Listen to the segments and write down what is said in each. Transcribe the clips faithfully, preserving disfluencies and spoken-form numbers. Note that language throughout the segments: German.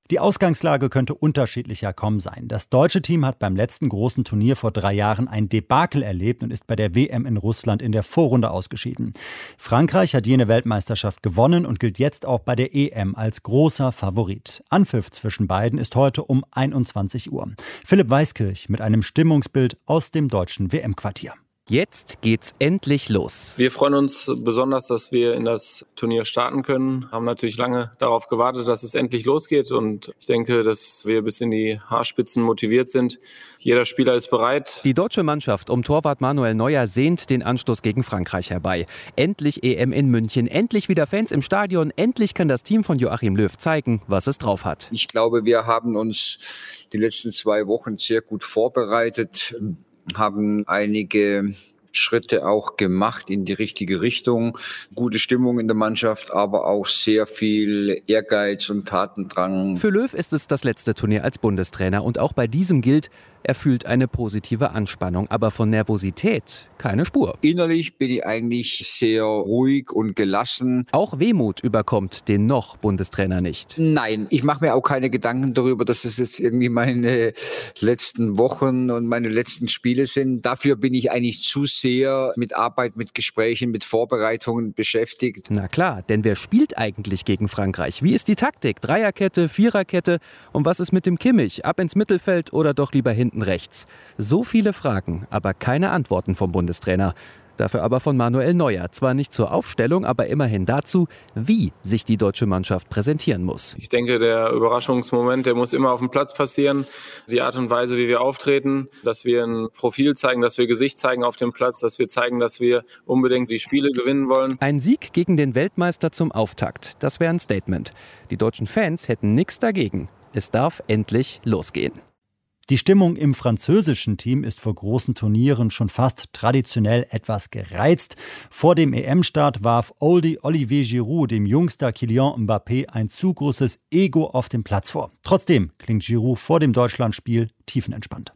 Die Ausgangslage könnte unterschiedlicher kaum sein. Das deutsche Team hat beim letzten großen Turnier vor drei Jahren ein Debakel erlebt und ist bei der W M in Russland in der Vorrunde ausgeschieden. Frankreich hat jene Weltmeisterschaft gewonnen und gilt jetzt auch bei der E M als großer Favorit. Anpfiff zwischen beiden ist heute um einundzwanzig Uhr. Philipp Weiskirch mit einem Stimmungsbild aus dem deutschen W M-Quartier. Jetzt geht's endlich los. Wir freuen uns besonders, dass wir in das Turnier starten können. Haben natürlich lange darauf gewartet, dass es endlich losgeht. Und ich denke, dass wir bis in die Haarspitzen motiviert sind. Jeder Spieler ist bereit. Die deutsche Mannschaft um Torwart Manuel Neuer sehnt den Anstoß gegen Frankreich herbei. Endlich E M in München, endlich wieder Fans im Stadion. Endlich kann das Team von Joachim Löw zeigen, was es drauf hat. Ich glaube, wir haben uns die letzten zwei Wochen sehr gut vorbereitet, haben einige Schritte auch gemacht in die richtige Richtung. Gute Stimmung in der Mannschaft, aber auch sehr viel Ehrgeiz und Tatendrang. Für Löw ist es das letzte Turnier als Bundestrainer und auch bei diesem gilt, er fühlt eine positive Anspannung, aber von Nervosität keine Spur. Innerlich bin ich eigentlich sehr ruhig und gelassen. Auch Wehmut überkommt den noch Bundestrainer nicht. Nein, ich mache mir auch keine Gedanken darüber, dass es jetzt irgendwie meine letzten Wochen und meine letzten Spiele sind. Dafür bin ich eigentlich zu sehr mit Arbeit, mit Gesprächen, mit Vorbereitungen beschäftigt. Na klar, denn wer spielt eigentlich gegen Frankreich? Wie ist die Taktik? Dreierkette, Viererkette? Und was ist mit dem Kimmich? Ab ins Mittelfeld oder doch lieber hinten rechts? So viele Fragen, aber keine Antworten vom Bundestrainer. Dafür aber von Manuel Neuer. Zwar nicht zur Aufstellung, aber immerhin dazu, wie sich die deutsche Mannschaft präsentieren muss. Ich denke, der Überraschungsmoment, der muss immer auf dem Platz passieren. Die Art und Weise, wie wir auftreten, dass wir ein Profil zeigen, dass wir Gesicht zeigen auf dem Platz, dass wir zeigen, dass wir unbedingt die Spiele gewinnen wollen. Ein Sieg gegen den Weltmeister zum Auftakt, das wäre ein Statement. Die deutschen Fans hätten nichts dagegen. Es darf endlich losgehen. Die Stimmung im französischen Team ist vor großen Turnieren schon fast traditionell etwas gereizt. Vor dem E M-Start warf Oldie Olivier Giroud dem Youngster Kylian Mbappé ein zu großes Ego auf dem Platz vor. Trotzdem klingt Giroud vor dem Deutschlandspiel tiefenentspannt.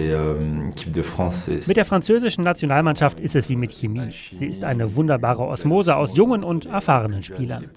Mit der französischen Nationalmannschaft ist es wie mit Chemie. Sie ist eine wunderbare Osmose aus jungen und erfahrenen Spielern.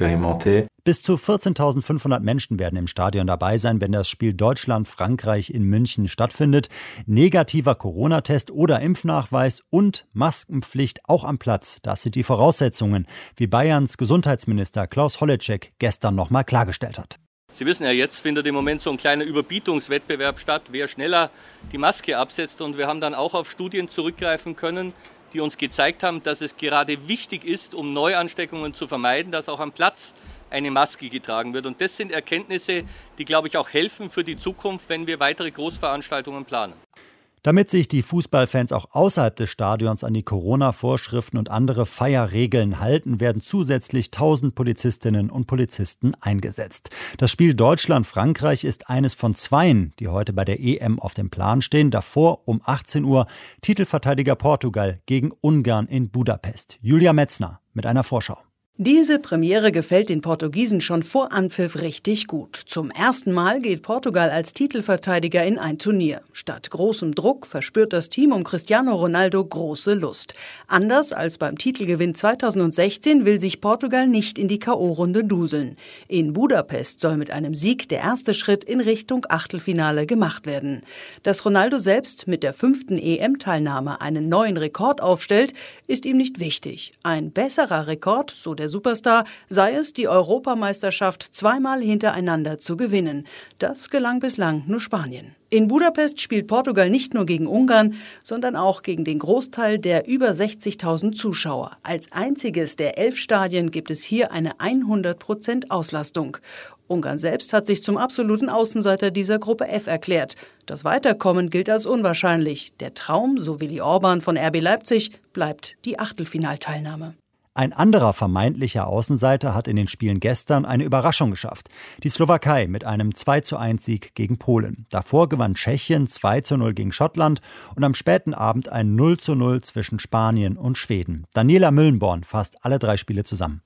Bis zu vierzehntausendfünfhundert Menschen werden im Stadion dabei sein, wenn das Spiel Deutschland-Frankreich in München stattfindet. Negativer Corona-Test oder Impfnachweis und Maskenpflicht auch am Platz. Das sind die Voraussetzungen, wie Bayerns Gesundheitsminister Klaus Holleczek gestern noch mal klargestellt hat. Sie wissen ja, jetzt findet im Moment so ein kleiner Überbietungswettbewerb statt, wer schneller die Maske absetzt. Und wir haben dann auch auf Studien zurückgreifen können, die uns gezeigt haben, dass es gerade wichtig ist, um Neuansteckungen zu vermeiden, dass auch am Platz eine Maske getragen wird. Und das sind Erkenntnisse, die, glaube ich, auch helfen für die Zukunft, wenn wir weitere Großveranstaltungen planen. Damit sich die Fußballfans auch außerhalb des Stadions an die Corona-Vorschriften und andere Feierregeln halten, werden zusätzlich tausend Polizistinnen und Polizisten eingesetzt. Das Spiel Deutschland-Frankreich ist eines von zweien, die heute bei der E M auf dem Plan stehen. Davor um achtzehn Uhr Titelverteidiger Portugal gegen Ungarn in Budapest. Julia Metzner mit einer Vorschau. Diese Premiere gefällt den Portugiesen schon vor Anpfiff richtig gut. Zum ersten Mal geht Portugal als Titelverteidiger in ein Turnier. Statt großem Druck verspürt das Team um Cristiano Ronaldo große Lust. Anders als beim Titelgewinn zweitausendsechzehn will sich Portugal nicht in die K O-Runde duseln. In Budapest soll mit einem Sieg der erste Schritt in Richtung Achtelfinale gemacht werden. Dass Ronaldo selbst mit der fünften E M-Teilnahme einen neuen Rekord aufstellt, ist ihm nicht wichtig. Ein besserer Rekord, so der Superstar, sei es, die Europameisterschaft zweimal hintereinander zu gewinnen. Das gelang bislang nur Spanien. In Budapest spielt Portugal nicht nur gegen Ungarn, sondern auch gegen den Großteil der über sechzigtausend Zuschauer. Als einziges der elf Stadien gibt es hier eine hundert Prozent Auslastung. Ungarn selbst hat sich zum absoluten Außenseiter dieser Gruppe F erklärt. Das Weiterkommen gilt als unwahrscheinlich. Der Traum, so Willi Orban von R B Leipzig, bleibt die Achtelfinalteilnahme. Ein anderer vermeintlicher Außenseiter hat in den Spielen gestern eine Überraschung geschafft. Die Slowakei mit einem zwei zu eins Sieg gegen Polen. Davor gewann Tschechien zwei zu null gegen Schottland und am späten Abend ein null zu null zwischen Spanien und Schweden. Daniela Müllenborn fasst alle drei Spiele zusammen.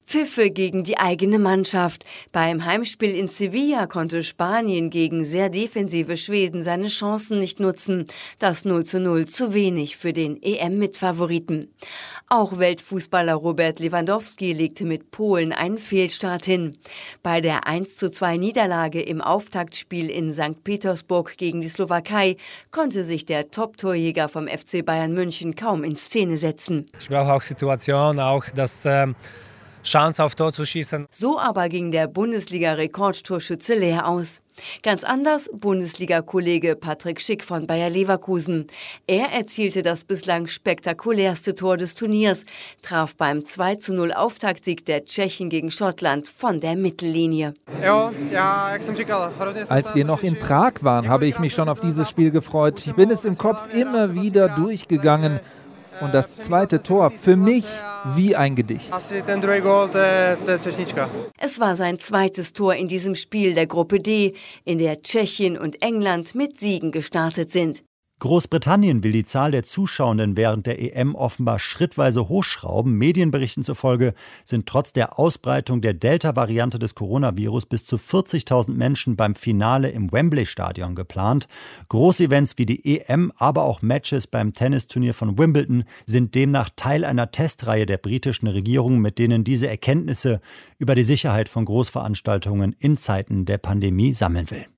Pfiffe gegen die eigene Mannschaft. Beim Heimspiel in Sevilla konnte Spanien gegen sehr defensive Schweden seine Chancen nicht nutzen. Das null zu null zu wenig für den E M-Mitfavoriten. Auch Weltfußballer Robert Lewandowski legte mit Polen einen Fehlstart hin. Bei der eins zu zwei Niederlage im Auftaktspiel in Sankt Petersburg gegen die Slowakei konnte sich der Top-Torjäger vom F C Bayern München kaum in Szene setzen. Ich brauche auch Situationen, auch das ähm Chance auf Tor zu schießen. So aber ging der Bundesliga-Rekordtorschütze leer aus. Ganz anders Bundesliga-Kollege Patrick Schick von Bayer Leverkusen. Er erzielte das bislang spektakulärste Tor des Turniers, traf beim zwei zu null Auftaktsieg der Tschechen gegen Schottland von der Mittellinie. Als wir noch in Prag waren, habe ich mich schon auf dieses Spiel gefreut. Ich bin es im Kopf immer wieder durchgegangen. Und das zweite Tor für mich wie ein Gedicht. Es war sein zweites Tor in diesem Spiel der Gruppe D, in der Tschechien und England mit Siegen gestartet sind. Großbritannien will die Zahl der Zuschauenden während der E M offenbar schrittweise hochschrauben. Medienberichten zufolge sind trotz der Ausbreitung der Delta-Variante des Coronavirus bis zu vierzigtausend Menschen beim Finale im Wembley-Stadion geplant. Großevents wie die E M, aber auch Matches beim Tennisturnier von Wimbledon sind demnach Teil einer Testreihe der britischen Regierung, mit denen diese Erkenntnisse über die Sicherheit von Großveranstaltungen in Zeiten der Pandemie sammeln will.